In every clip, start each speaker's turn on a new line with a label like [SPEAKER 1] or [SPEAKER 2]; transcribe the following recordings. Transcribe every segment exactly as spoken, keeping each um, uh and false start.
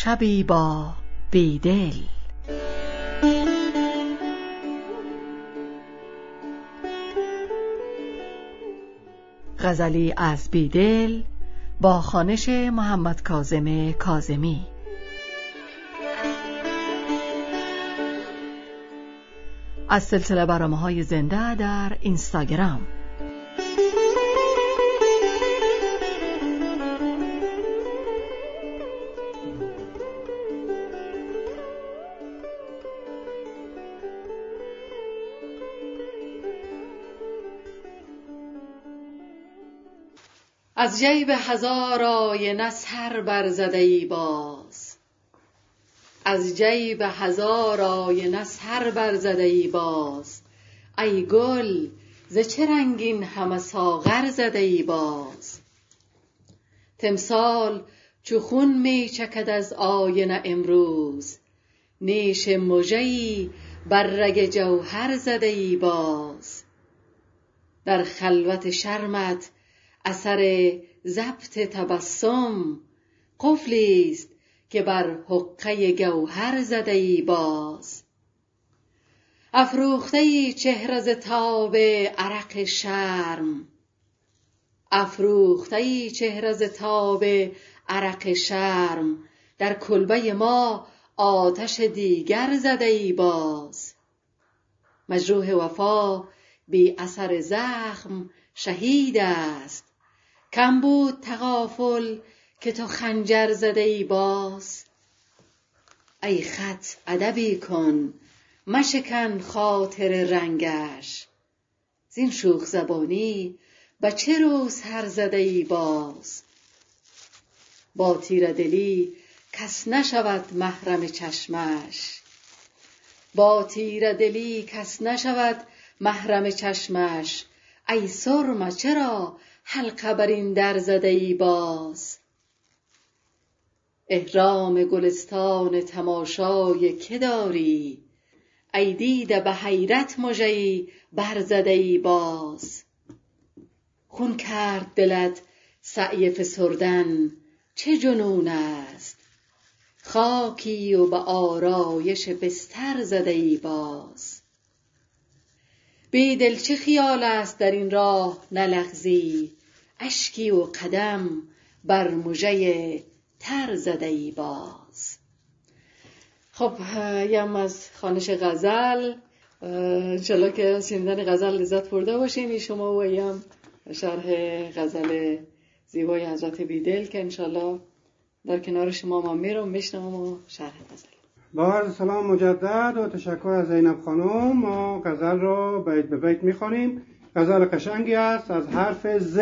[SPEAKER 1] شبی با بیدل. غزلی از بیدل با خوانش محمد کاظم کاظمی. از سلسله برنامه‌های زنده در اینستاگرام. از جیب هزار آینه سر برزده ای باز، از جیب هزار آینه سر برزده ای باز، ای گل ز چه رنگین همه ساغر زده ای باز. تمثال چو خون می چکد از آینه امروز، نیش مژه‌ای بر رگ جوهر زده ای باز. در خلوت شرمت اثر ضبط تبسم، قفلی است که بر حقه گوهر زده ای باز. افروخته ای چهره ز تاب عرق شرم، افروخته ای چهره ز تاب عرق شرم، در کلبه ما آتش دیگر زده ای باز. مجروح وفا بی اثر زخم شهید است، کم بود تغافل که تو خنجر زده ای باز. ای خط ادبی کن مشکن خاطر رنگش، زین شوخ زبانی به چه روز هر زده ای باز. با تیره دلی کس نشود محرم چشمش، با تیره دلی کس نشود محرم چشمش، ای سرمه چرا حلقه بر این در زده ای باز. احرام گلستان تماشای که داری، ای دیده به حیرت مژه‌ای بر زده ای باز. خون کرد دلت سعی فسردن چه جنون است، خاکی و به آرایش بستر زده ای باز. بیدل چه خیال است در این راه نلغزی، اشکی و قدم بر مژه تر زده ای باز. خب یم از خوانش غزل، انشالله که شنیدن غزل لذت برده باشین ای شما، و یم شرح غزل زیبای حضرت بیدل که انشالله در کنار شما ما میرم میشنم و شرح غزل.
[SPEAKER 2] با عرض سلام مجدد و تشکر از زینب خانم. ما غزل رو بیت به بیت میخوانیم. غزل قشنگی است از حرف ز.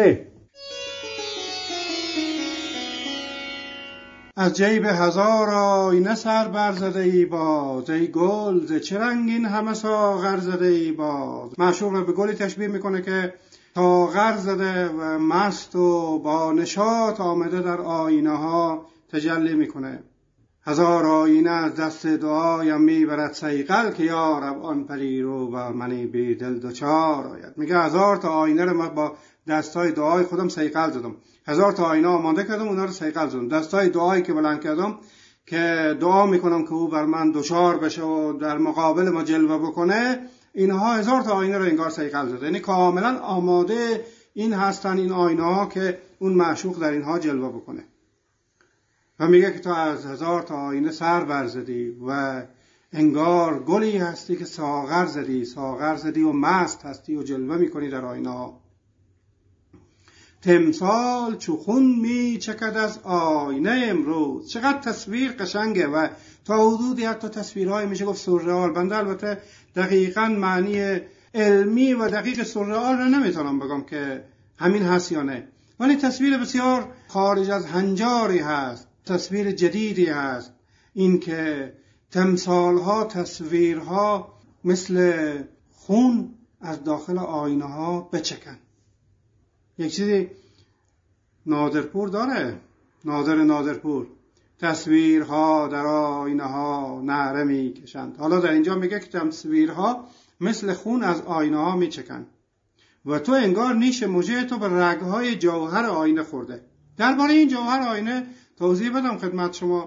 [SPEAKER 2] از جیب هزار آینه سر برزده ای باز، ای گل ز چه رنگین همه ساغر زده ای باز. معشوق رو به گلی تشبیه میکنه که ساغر زده و مست و با نشاط آمده در آینه ها تجلی میکنه. هزار آینه از دست دعایم میبرد صیقل، که یارب آن پری رو با منی بی دل دوچار آید. میگه هزار تا آینه رو من با دستای دعای خودم صیقل زدم، هزار تا آینه آماده کردم، اونا رو صیقل زدم. دستای دعایی که بلند کردم که دعا میکنم که او بر من دوچار بشه و در مقابل ما جلوه بکنه، اینها هزار تا آینه رو انگار صیقل زده. یعنی کاملا آماده این هستن این آینه ها که اون معشوق در اینها جلوه بکنه. و میگه که تو از هزار تا آینه سر برزدی و انگار گلی هستی که ساغر زدی، ساغر زدی و مست هستی و جلوه میکنی در آینه ها. تمثال چو خون می چکد از آینه امروز. چقدر تصویر قشنگه و تا حدودی حتی تصویرهای میشه گفت سورئال. بنده البته دقیقاً معنی علمی و دقیق سورئال رو نمیتونم بگم که همین هست یا نه، ولی تصویر بسیار خارج از هنجاری هست، تصویر جدیدی هست. این که تمثالها، تصویرها مثل خون از داخل آینه ها بچکن. یک چیزی نادرپور داره، نادر نادرپور، تصویرها در آینه ها نعره می کشند. حالا در اینجا میگه که تصویرها مثل خون از آینه ها می چکن و تو انگار نیش مژه تو به رگهای جوهر آینه خورده. درباره این جوهر آینه توضیح بدم خدمت شما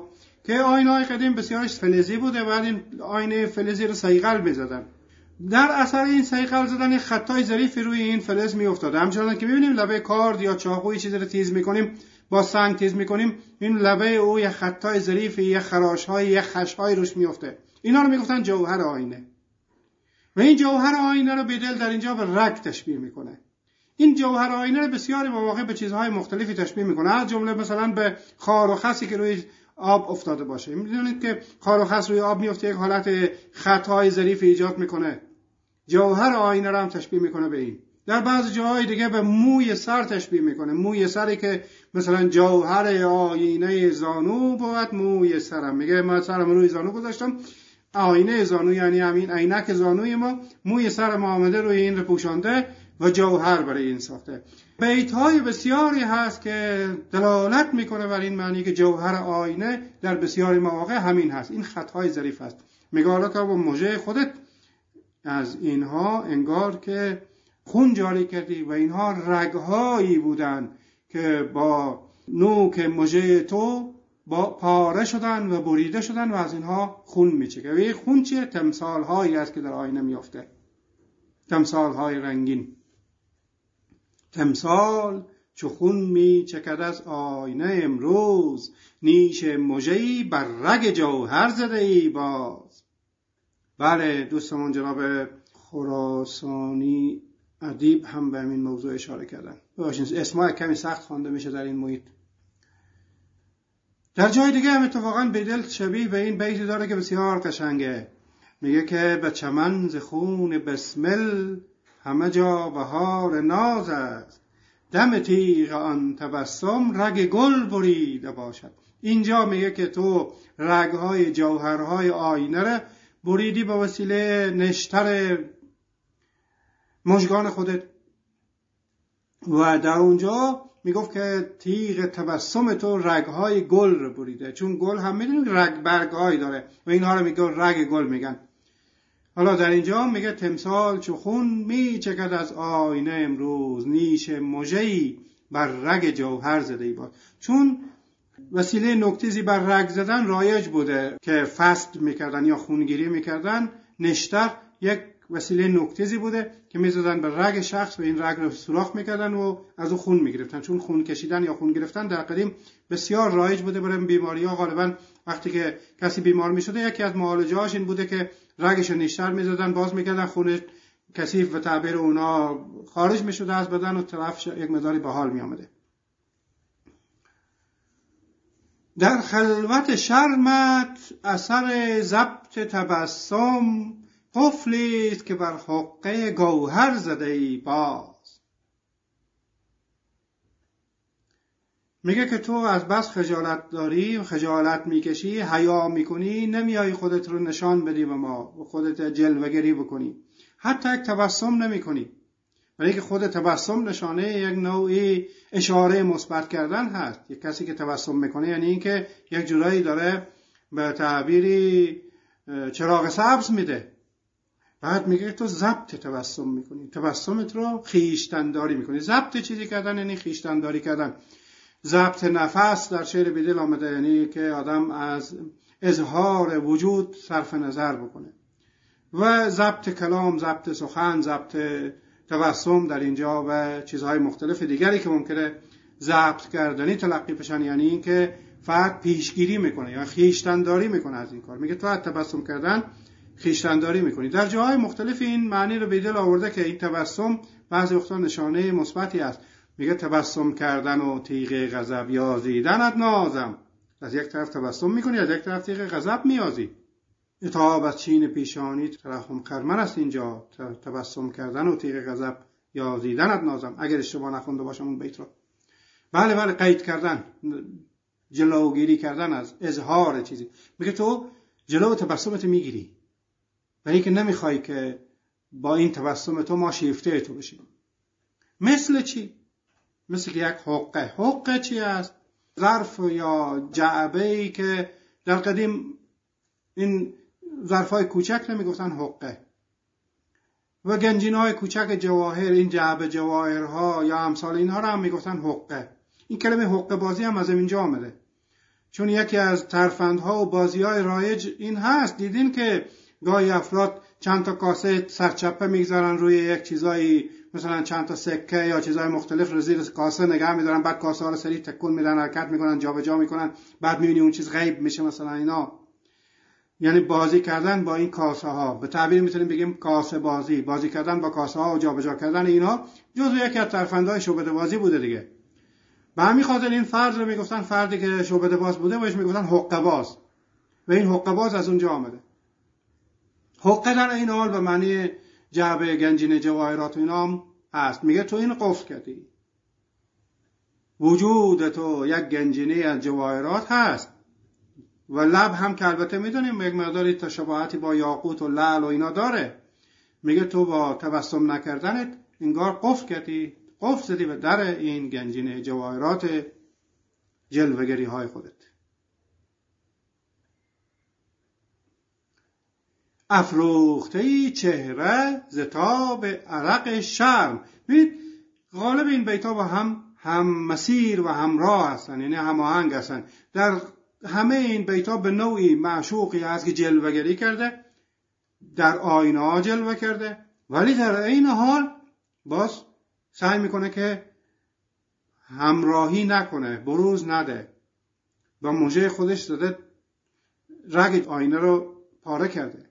[SPEAKER 2] که آینه‌های قدیم بسیارش فلزی بوده، بعد این آینه فلزی رو صیقل می‌زدن. در اثر این صیقل زدن خطای ظریفی روی این فلز میافتاد. همچنان که می‌بینیم لبه کارد یا چاقوی چیزی رو تیز می‌کنیم، با سنگ تیز می‌کنیم، این لبه او یا خطای ظریفی یا خراش‌های یا خش‌های روش میافته. اینا رو میگفتن جوهر آینه. و این جوهر آینه رو بیدل در اینجا به رگ تشبیه میکنه. این جوهر آینه رو بسیاری مواقع به چیزهای مختلفی تشبیه میکنه، از جمله مثلا به خار و خسی که روی آب افتاده باشه. میدونید که خار و خس روی آب میفته، یک حالت خطای ظریفی ایجاد میکنه. جوهر آینه رو هم تشبیه میکنه به این. در بعضی جاهای دیگه به موی سر تشبیه میکنه، موی سری که مثلا جوهر آینه زانو بود موی سرم. میگه من سرم روی زانو گذاشتم، آینه زانو یعنی همین عینک زانوی ما، موی سر ما آمده روی این رو پوشانده و جوهر برای این ساخته. بیت‌های بسیاری هست که دلالت میکنه بر این معنی که جوهر آینه در بسیاری مواقع همین هست، این خطهای ظریف هست. میگه حالا تا با مژه خودت از اینها انگار که خون جاری کردی و اینها رگهایی بودن که با نوک مژه تو با پاره شدن و بریده شدن و از اینها خون میچکه. و این خون چیه؟ تمثال هایی است که در آینه میافته، تمثال های رنگین. تمثال چو خون میچکد از آینه امروز، نیش مژه‌ای بر رگ جوهر زده ای باز. بله دوستمون جناب خراسانی ادیب هم به همین موضوع اشاره کردن. ببخشید اسمها کمی سخت خوانده میشه در این محیط. در جای دیگه هم اتفاقاً بیدل شبیه به این بیتی داره که بسیار قشنگه. میگه که به چمن ز خون بسمل همه جا بهار ناز است، دم تیغ آن تبسم رگ گل بریده باشد. اینجا میگه که تو رگهای جوهرهای آینه رو بریدی به وسیله نشتر مژگان خودت و در اونجا میگفت که تیغ تبسم تو رگهای گل رو بریده، چون گل هم میدونید رگ برگهای داره و اینها رو میگن رگ گل میگن. حالا در اینجا میگه تمثال چو خون میچکد از آینه امروز، نیش مژه‌ای بر رگ جوهر زده ای باد. چون وسیله نوک‌تیزی بر رگ زدن رایج بوده که فست میکردن یا خونگیری میکردن، نشتر یک وسیله نوک‌تیزی بوده که میزدن به رگ شخص و این رگ رو سوراخ میکردن و از او خون میگرفتن. چون خون کشیدن یا خون گرفتن در قدیم بسیار رایج بوده برای بیماری‌ها. غالبا وقتی که کسی بیمار میشده یکی از معالجه‌هاش این بوده که رگش رو نیشتر میزدن، باز میکردن، خون کثیف و تعبیر اونا خارج میشده از بدن و طرف یک مقداری به حال میامده. در خلوت شرمت اثر ضبط تبسم، قفلیست که بر حقه گوهر زده ای باز. میگه که تو از بس خجالت داری، خجالت میکشی، حیا میکنی، نمیای خودت رو نشان بدی به ما و خودت جلوه‌گری بکنی، حتی یک تبسم نمیکنی. ولی که خود تبسم نشانه یک نوعی اشاره مثبت کردن هست. یک کسی که تبسم میکنه یعنی این که یک جورایی داره به تعبیری چراغ سبز میده. بعد میگه تو ضبط تبسم میکنی، تبسمت رو خیشتنداری میکنی. ضبط چیزی کردن یعنی خیشتنداری کردن. ضبط نفس در شعر بیدل آمده، یعنی که آدم از اظهار وجود صرف نظر بکنه. و ضبط کلام، ضبط سخن، ضبط تبسم در اینجا و چیزهای مختلف دیگری که ممکنه ضبط کردنی تلقی بشن، یعنی این که فرد پیشگیری میکنه یا خیشتنداری میکنه از این کار. میگه تو از تبسم کردن خیشتنداری میکنی. در جاهای مختلف این معنی رو به دل آورده که این تبسم بعضی وقتا نشانه مثبتی است. میگه تبسم کردن و تیغ غضب یازیدنت نازم. از یک طرف تبسم میکنی، از یک طرف تیغ غضب میازی. اتاب از چین پیشانی ترحم خرمن است اینجا. تبسم کردن و تیغ غضب یازیدنت نازم، اگر اشتباه نخونده باشم اون بیت رو. بله بله قید کردن، جلوگیری کردن از اظهار چیزی. میگه تو جلو تبسمت میگیری ولی که نمیخوای که با این تبسم تو ما شیفته تو بشیم. مثل چی؟ مثل که یک حقه. حقه چی است؟ ظرف یا جعبه‌ای که در قدیم این ظرفای کوچک نمیگفتن حقه و گنجینه‌های کوچک جواهر، این جعبه جواهرها یا امثال اینها رو هم میگفتن حقه. این کلمه حقه بازی هم از اینجا آمده. چون یکی از ترفندها و بازی‌های رایج این هست، دیدین که گاهی افراد چند تا کاسه سرچپه میگذارن روی یک چیزایی، مثلا چند تا سکه یا چیزای مختلف رو زیر کاسه نگه میدارن، بعد کاسه ها رو سریع تکون میدن، حرکت میکنن، جابجا میکنن، بعد میبینی اون چیز غیب میشه مثلا اینا. یعنی بازی کردن با این کاسه ها، به تعبیر میتونیم بگیم کاسه بازی، بازی کردن با کاسه ها و جابجا کردن اینا جزو یکی از ترفندهای شعبده بازی بوده دیگه. به همین خاطر این فرد رو میگفتن فردی که شعبده باز بوده بهش میگفتن حقه باز، و این حقه باز از اونجا آمده. حقه در این حال به معنی جعبه گنجینه جواهرات و اینا هم هست. میگه تو این قفل کردی، وجود تو یک گنجینه از جواهرات هست و لب هم که البته میدونیم یک مقداری تشابهاتی با یاقوت و لعل و اینا داره. میگه تو با تبسم نکردنت انگار قفل کردی، قفل زدی به در این گنجینه جواهرات جلوگری های خودت. افروخته چهره ز تاب عرق شرم. ببینید غالب این بیت‌ها با هم هم مسیر و همراه هستن، یعنی هماهنگ هستن. در همه این بیت‌ها به نوعی معشوقی هست که جلوگری کرده، در آینه ها جلوه کرده، ولی در این حال باز سعی میکنه که همراهی نکنه، بروز نده. با موجه خودش داده رگ آینه رو پاره کرده،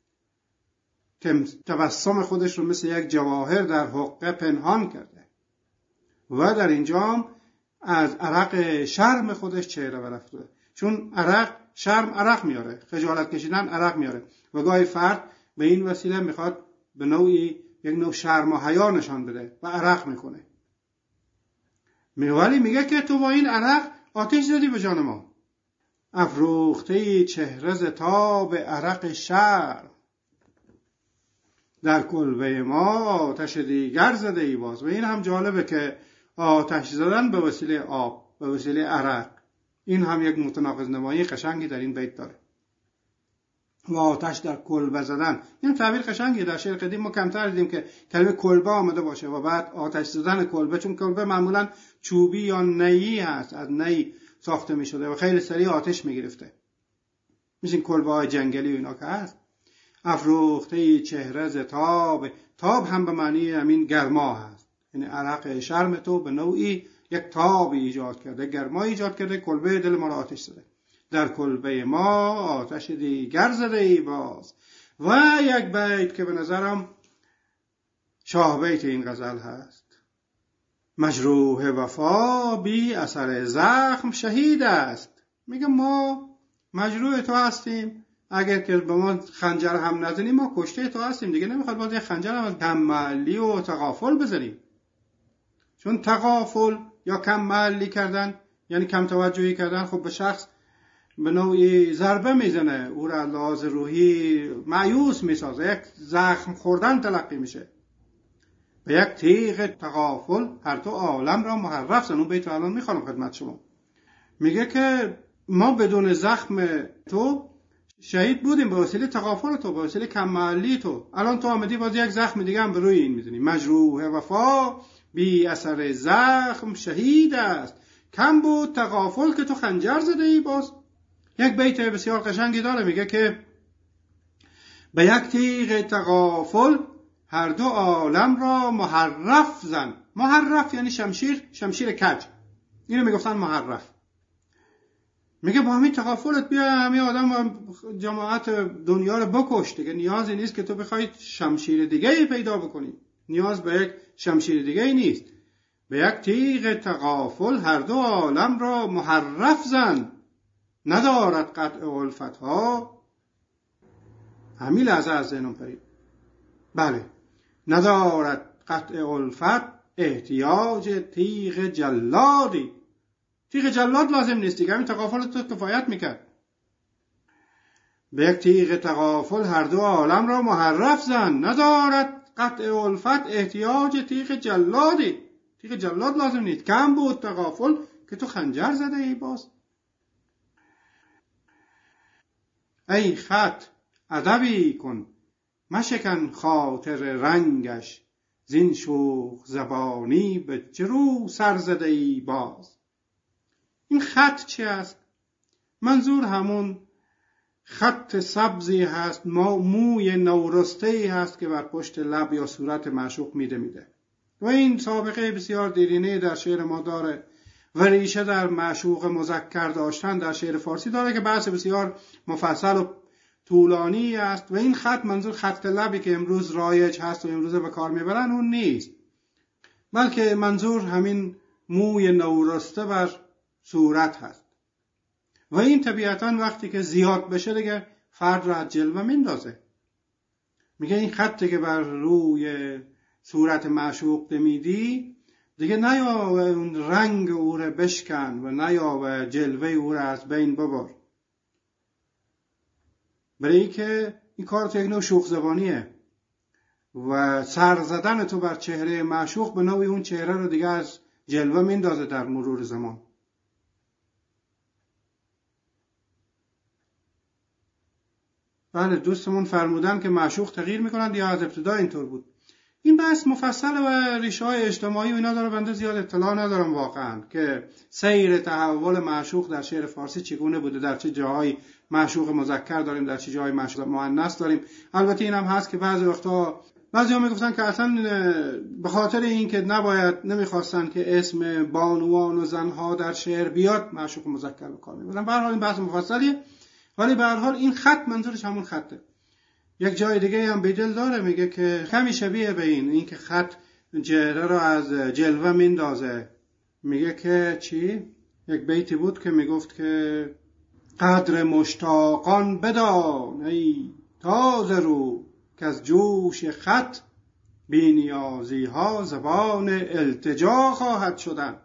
[SPEAKER 2] تبسم خودش رو مثل یک جواهر در حقه پنهان کرده و در اینجا از عرق شرم خودش چهره برافته. چون عرق، شرم عرق میاره، خجالت کشیدن عرق میاره و گاهی فرد به این وسیله میخواد به نوعی یک نوع شرم و حیا نشان بده و عرق میکنه. ولی میگه که تو با این عرق آتش زدی به جان ما. افروخته چهره ز تاب عرق شرم، در کلبه ما آتش دیگر زده ای باز. و این هم جالبه که آتش زدن به وسیله آب، به وسیله عرق، این هم یک متناقض نمایی قشنگی در این بیت داره. و آتش در کلبه زدن، این تعبیر قشنگی در شعر قدیم ما کمتر دیدیم که کلمه کلبه آمده باشه و بعد آتش زدن کلبه، چون کلبه معمولا چوبی یا نیی هست، از نی ساخته می شده و خیلی سریع آتش می گرفته، مثل کلبه های جنگلی و اینا که هست. افروخته چهره ز تاب، تاب هم به معنی همین گرما هست، یعنی عرق شرم تو به نوعی یک تاب ایجاد کرده، گرما ایجاد کرده، کلبه دل ما را آتش زده. در کلبه ما آتش دیگر زده ای باز. و یک بیت که به نظرم شاه بیت این غزل هست: مجروح وفا بی اثر زخم شهید است. میگه ما مجروح تو هستیم، اگر که به ما خنجر هم نزنی ما کشته تو هستیم دیگه. نمیخواد باز یک خنجر هم از کم محلی و تغافل بزنیم، چون تغافل یا کم محلی کردن یعنی کم توجهی کردن، خب به شخص به نوعی ضربه میزنه، او را لحاظ روحی مایوس میسازه، یک زخم خوردن تلقی میشه. به یک تیغ تغافل هر دو عالم را محرف زن. اون بیت رو الان میخوانم خدمت شما. میگه که ما بدون زخم تو شهید بودیم به وسیله تغافل تو، به وسیله کم محلی تو. الان تو آمدی باز یک زخم دیگه هم به روی این میزنی. مجروح وفا بی اثر زخم شهید است، کم بود تغافل که تو خنجر زده ای باز. یک بیت بسیار قشنگی داره، میگه که به یک تیغ تغافل هر دو عالم را محرف زن. محرف یعنی شمشیر، شمشیر کج، اینو میگفتن محرف. میگه با همین تغافلت بیا همین آدم و جماعت دنیا رو بکش دیگه. نیازی نیست که تو بخوای شمشیر دیگه ای پیدا بکنی، نیاز به یک شمشیر دیگه ای نیست. به یک تیغ تغافل هر دو عالم را محرف زن، ندارد قطع الفتها. همین لحظه از ذهنم پرید. بله، ندارد قطع الفت احتیاج تیغ جلادی. تیغ جلاد لازم نیست دیگه، همین تغافل تو کفایت میکرد. به یک تیغ تغافل هر دو عالم را محرف زن، ندارد قطع الفت احتیاج تیغ جلادی. تیغ جلاد لازم نیست، کم بود تغافل که تو خنجر زده ای باز. ای خط ادبی کن مشکن خاطر رنگش، زین شوخ زبانی به چرو سر زده ای باز. این خط چی است؟ منظور همون خط سبزی هست، موی نورسته هست که بر پشت لب یا صورت معشوق میده میده و این سابقه بسیار دیرینه در شعر ما داره و ریشه در معشوق مذکر داشتن در شعر فارسی داره که بحث بسیار مفصل و طولانی است و این خط منظور خط لبی که امروز رایج هست و امروز به کار میبرن اون نیست، بلکه منظور همین موی نورسته بر صورت هست و این طبیعتاً وقتی که زیاد بشه دیگه فرد را از جلوه میندازه. میگه این خطی که بر روی صورت معشوق میدی دیگه نیا و اون رنگ او را بشکن و نیا و جلوه او را از بین ببر، برای که این کار تو یک نوع شوخ زبانیه و سر زدن تو بر چهره معشوق به نوعی اون چهره رو دیگه از جلوه میندازه در مرور زمان. بله، دوستمون فرمودن که معشوق تغییر میکنند یا از ابتدا اینطور بود. این بحث مفصل و ریشه های اجتماعی و اینا داره، بنده زیاد اطلاع ندارم واقعا که سیر تحول معشوق در شعر فارسی چگونه بوده، در چه جاهای معشوق مذکر داریم، در چه جاهای معشوق مؤنث داریم. البته اینم هست که بعضی وقتا بعضی‌ها میگفتن که اصلا به خاطر این که نباید نمیخواستن که اسم بانوان و زنها در شعر بیاد معشوق مذکر به کار میبرن. به هر حال این بحث مفصلیه، ولی به هر حال این خط منظورش همون خطه. یک جای دیگه هم بیدل داره میگه که کمی شبیه به این این که خط چهره رو از جلوه میندازه. میگه که چی؟ یک بیتی بود که میگفت که قدر مشتاقان بدان ای تازه رو که از جوش خط بی نیازی ها زبان التجا خواهد شدن.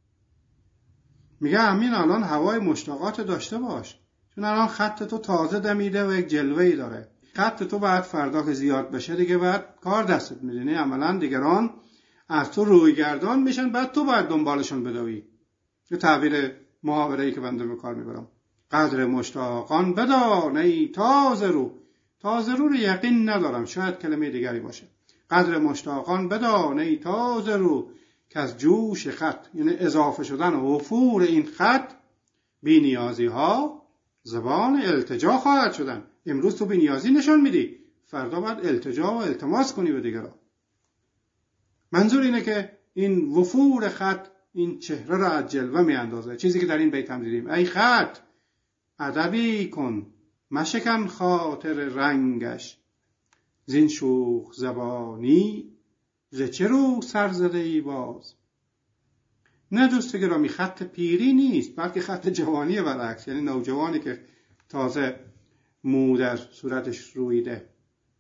[SPEAKER 2] میگه همین الان هوای مشتاقات داشته باش، چون الان خط تو تازه دمیده و یک جلوه‌ای داره. خط تو بعد فردا که زیاد بشه دیگه بعد کار دستت میدونی، عملا دیگران از تو روی گردان میشن، بعد تو باید دنبالشون بدوی. یه تعبیر محاوره‌ای که بنده به کار میبرم. قدر مشتاقان بدان ای تازه رو. تازه رو رو یقین ندارم، شاید کلمه دیگری باشه. قدر مشتاقان بدان ای تازه رو که از جوش خط، یعنی اضافه شدن و وفور این خط، بی نیازی ها زبان التجا خواهد شدن. امروز تو بی نیازی نشان میدی، فردا باید التجا و التماس کنی به دیگران. منظور اینه که این وفور خط این چهره را از جلوه میاندازه. چیزی که در این بیت هم دیدیم، ای خط ادبی کن مشکن خاطر رنگش، زین شوخ زبانی ز چه رو سر زده ای باز. نه دوست گرامی، خط پیری نیست بلکه خط جوانی برعکس، یعنی نوجوانی که تازه مو در صورتش رویده.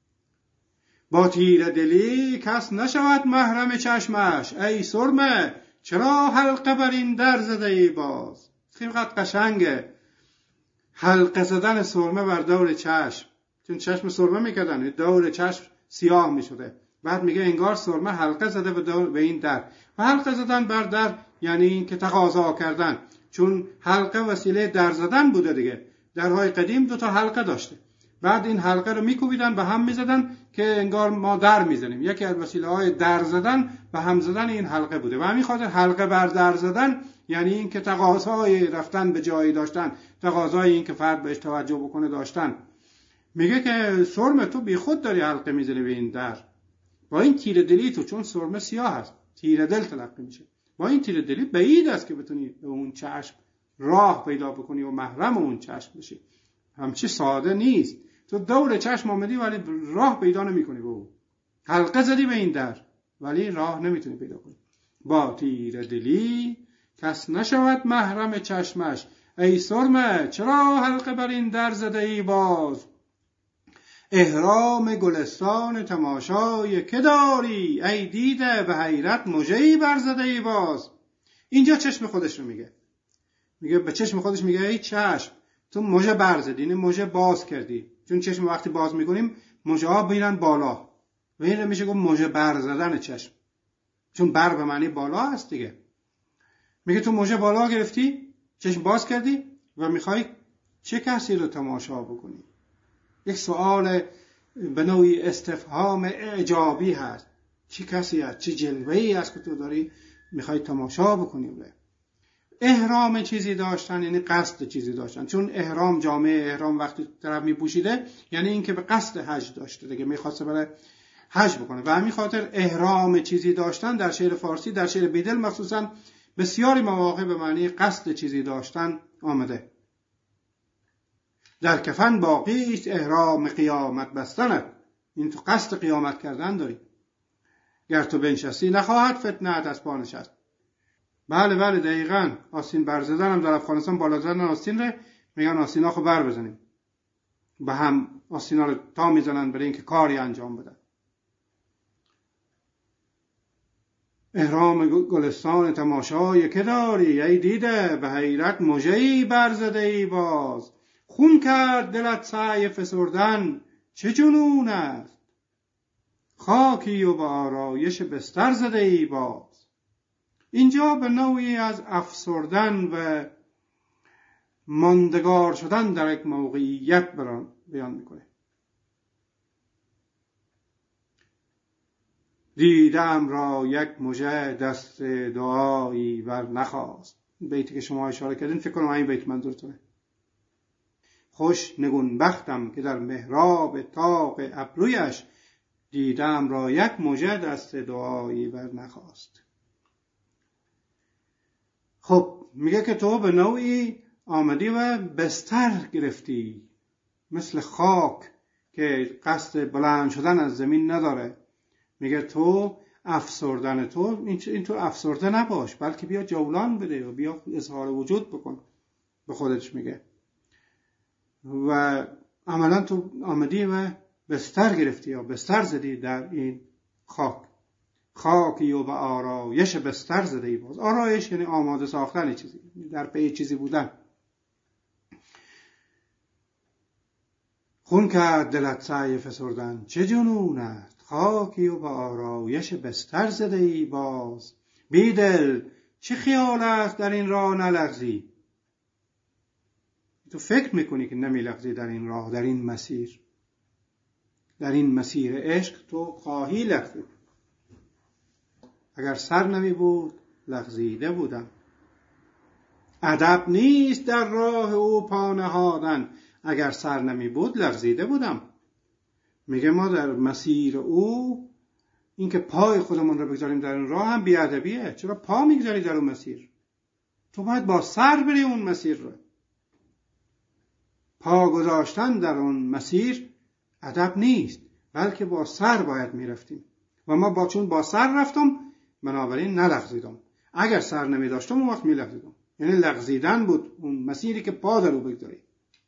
[SPEAKER 2] با تیر دلی کس نشود محرم چشمش، ای سرمه چرا حلقه بر این در زده ای باز. خیلی قشنگه حلقه زدن سرمه بر دور چشم، چون چشم سرمه میکردن دور چشم سیاه میشده، بعد میگه انگار سرمه حلقه زده به دور به این در. و حلقه زدن بر در یعنی این که تقاضا کردن، چون حلقه وسیله در زدن بوده دیگه. درهای قدیم دو تا حلقه داشته، بعد این حلقه رو میکوبیدن به هم میزدن که انگار ما در میزنیم. یکی از وسیله های در زدن به هم زدن این حلقه بوده و همین خاطر حلقه بر در زدن یعنی این که تقاضای رفتن به جایی داشتن، تقاضای این که فرد بهش توجه بکنه داشتن. میگه که سرمه تو بی خود داری حلقه میزنی به این در، با این تیر دلی تو، چون سرمه سیاه است تیر دل تلقی میشه، با این تیر دلی بعید است که بتونی به اون چشم راه پیدا بکنی و محرم اون چشم بشی. همچی ساده نیست، تو دور چشم آمدی ولی راه پیدا نمی کنی به اون. حلقه زدی به این در ولی راه نمیتونی پیدا کنی. با تیر دلی کس نشود محرم چشمش، ای سرمه چرا حلقه بر این در زده ای باز. احرام گلستان تماشای که داری، ای دیده به حیرت مژه‌ای بر زده ای باز. اینجا چشم خودش رو میگه، میگه به چشم خودش میگه ای چشم تو مژه بر زدی، یعنی مژه باز کردی، چون چشم وقتی باز میکنیم مژه ها میرن بالا و این میشه گفت مژه بر زدن چشم، چون بر به معنی بالا هست دیگه. میگه تو مژه بالا گرفتی، چشم باز کردی و میخوای چه کسی رو تماشا بکنی. یک سوال به نوعی استفهام اعجابی هست، چه کسی هست، چه جلوه‌ای هست که تو داری میخوای تماشا بکنی. احرام چیزی داشتن یعنی قصد چیزی داشتن، چون احرام جامعه احرام وقتی طرف میپوشیده یعنی اینکه به قصد حج داشته دیگه، میخواسته برای حج بکنه و همین خاطر احرام چیزی داشتن در شعر فارسی، در شعر بیدل مخصوصا بسیاری مواقع به معنی قصد چیزی داشتن آمده. در کفن باقی است احرام قیامت بستنت، این تو قصد قیامت کردن داری. گر تو بنشستی نخواهد فتنه‌ات از پا نشست. بله بله دقیقاً. آستین برزدن هم در افغانستان بالا زدن آستین ره میگن آستینا خو بر بزنیم، به هم آستینا رو تا میزنن برای اینکه کاری انجام بدن. احرام گلستان تماشای که داری ای دیده، به حیرت مژه‌ای برزده ای باز. خون کرد دلت سعی فسردن چه جنون است، خاکی و به آرایش بستر زده ای باز. اینجا به نوعی از افسردن و ماندگار شدن در یک موقعیت بیان میکنه. دیدم را یک مژه دست دعایی ور نخواست. بیتی که شما اشاره کردین فکر کنم این بیت منظورتونه. خوش نگون بختم که در محراب طاق ابرویش، دیدم را یک مژه دست دعایی ور نخواست. خب میگه که تو به نوعی آمدی و بستر گرفتی، مثل خاک که قصد بلند شدن از زمین نداره. میگه تو افسردن تو این تو افسرده نباش، بلکه بیا جولان بده و بیا اظهار وجود بکن به خودش میگه. و عملا تو آمدی و بستر گرفتی یا بستر زدی در این خاک. خاکی و به آرایش بستر زده ای باز. آرایش یعنی آماده ساختن چیزی، در پی چیزی بودن. خون کرد دلت سعی فسردن چه جنون است، خاکی و به آرایش بستر زده ای باز. بیدل چه خیال است در این راه نلغزی. تو فکر میکنی که نمیلغزی در این راه، در این مسیر، در این مسیر عشق تو خواهی لغزید. اگر سر نمی بود لغزیده بودم. ادب نیست در راه او پا نهادن، اگر سر نمی بود لغزیده بودم. میگه ما در مسیر او این که پای خودمون رو بگذاریم در این راه هم بی‌ادبیه. چرا پا میگذاری در اون مسیر؟ تو باید با سر بری اون مسیر رو. پا گذاشتن در اون مسیر ادب نیست، بلکه با سر باید میرفتیم و ما با چون با سر رفتم بنابراین نلغزیدم. اگر سر نمی داشتم اون وقت می لغزیدم. یعنی لغزیدن بود اون مسیری که پا در او بگذاری.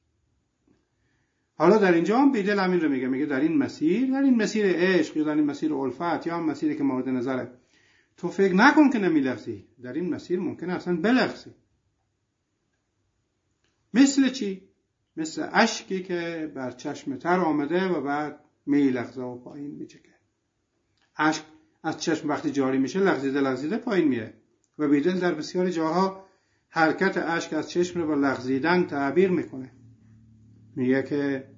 [SPEAKER 2] حالا در اینجا هم بیدل همین رو میگه، میگه در این مسیر، در این مسیر عشق یا در این مسیر الفت یا هم مسیری که مورد نظره، تو فکر نکن که نمی لغزی. در این مسیر ممکنه اصلا بلغزی. مثل چی؟ مثل اشکی که بر چشم تر آمده و بعد می لغزه و پایین میچکه. اشک از چشم وقتی جاری میشه لغزیده لغزیده پایین میره و بیدل در بسیاری جاها حرکت اشک از چشم رو با لغزیدن تعبیر میکنه. میگه که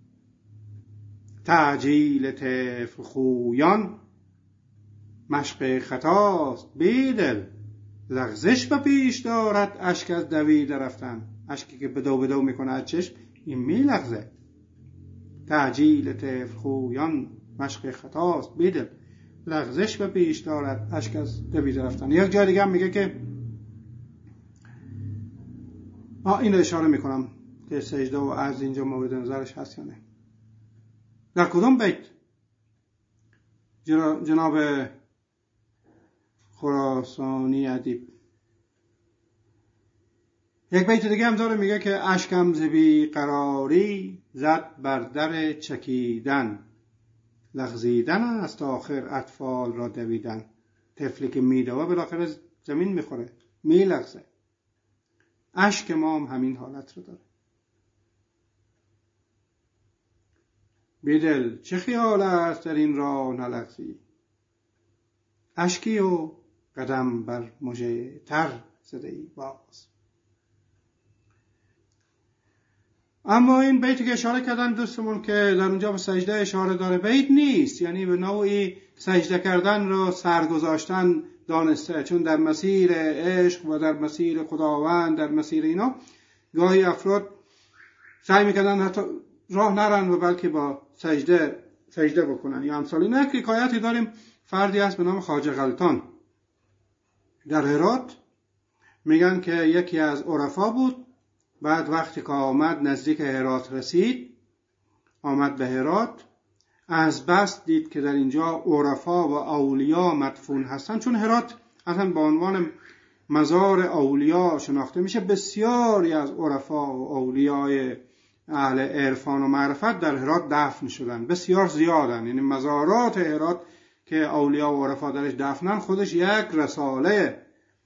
[SPEAKER 2] تعجیل طفل خویان مشق خطاست، بیدل لغزش به پیش دارد اشک از دویده رفتن. اشکی که بدو بدو میکنه از چشم این میلغزه. تعجیل طفل خویان مشق خطاست، بیدل لغزش به پیش دارد اشک از دویده رفتن. یک جای دیگه هم میگه که آه اینو اشاره میکنم که سجده و عجز اینجا مورد نظرش هست یا نه. در کدام بیت جناب خراسانی ادیب یک بیت دیگه هم داره، میگه که اشکم ز بی قراری زد بر در چکیدن، لغزیدن است آخر اطفال را دویدن. طفلی که میدوه بالاخره زمین میخوره، میلغزه. اشک ما هم همین حالت رو داره. بیدل چه خیال است در این راه نلغزی، اشکی و قدم بر مژه تر زده ای باز. اما این بیتی که اشاره کردن دوستمون که در اونجا به سجده اشاره داره، بیت نیست، یعنی به نوعی سجده کردن رو سرگذاشتن دانسته، چون در مسیر عشق و در مسیر خداوند، در مسیر اینا گاهی افراد سعی میکردن حتی راه نرن و بلکه با سجده سجده بکنن یا امثال اینا. یک حکایتی داریم، فردی هست به نام خواجه غلطان در هرات. میگن که یکی از عرفا بود، بعد وقتی که آمد نزدیک هرات رسید، آمد به هرات، از بس دید که در اینجا عرفا و اولیا مدفون هستن، چون هرات اصلا به عنوان مزار اولیا شناخته میشه. بسیاری از عرفا و اولیای اهل عرفان و معرفت در هرات دفن شدن، بسیار زیادن. یعنی مزارات هرات که اولیا و عرفا درش دفنن خودش یک رساله.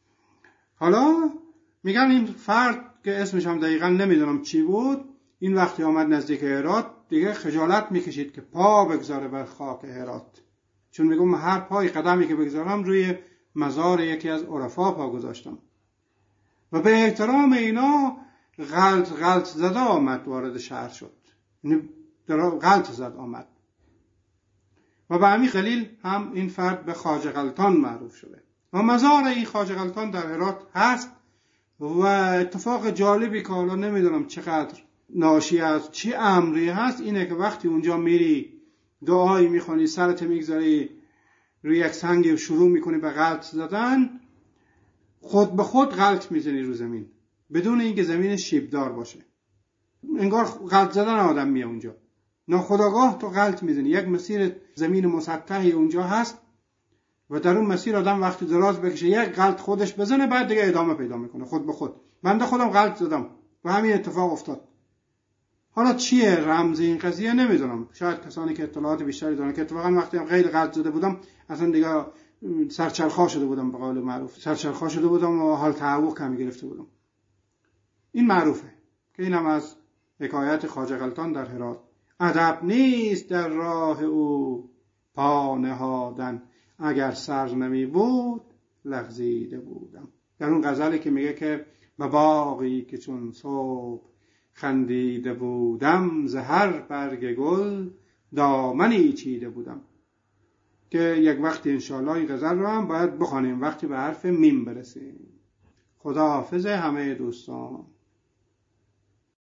[SPEAKER 2] حالا میگن این فرد که اسمش هم دقیقا نمیدونم چی بود، این وقتی آمد نزدیک هرات دیگه خجالت میکشید که پا بگذاره بر خاک هرات، چون میگم هر پای قدمی که بگذارم روی مزار یکی از عرفا پا گذاشتم. و به احترام اینا غلط غلط زده آمد، وارد شهر شد، غلط زد آمد. و به همین قلیل هم این فرد به خواجه غلطان معروف شده. و مزار این خواجه غلطان در هرات هست. و اتفاق جالبی که حالا نمیدونم چقدر ناشی از چی امری هست اینه که وقتی اونجا میری دعایی میخونی، سرت میگذاری روی یک سنگ و شروع میکنی به غلط زدن، خود به خود غلط میزنی رو زمین بدون اینکه زمین شیبدار باشه. انگار غلط زدن آدم میاد اونجا، ناخودآگاه تو غلط میزنی. یک مسیر زمین مسطحی اونجا هست و در اون مسیر آدم وقتی دراز بکشه یک غلط خودش بزنه، بعد دیگه ادامه پیدا میکنه خود به خود. بنده خودم غلط زدم و همین اتفاق افتاد. حالا چیه رمز این قضیه نمیدونم، شاید کسانی که اطلاعات بیشتری دارن، که اتفاقا وقتی هم غیر غلط زده بودم اصلا دیگه سرچرخا شده بودم، به قول معروف سرچرخا شده بودم و حال تهوع کمی گرفته بودم. این معروفه که اینم از حکایت خواجه غلطان در هرات. ادب نیست در راه او پا نهادن، اگر سر نمی بود لغزیده بودم. در اون غزلی که میگه که به باغی که چون صبح خندیده بودم، ز هر برگ گل دامنی چیده بودم، که یک وقتی انشاءالله این غزل رو هم باید بخوانیم وقتی به حرف میم برسیم. خدا حافظ همه دوستان.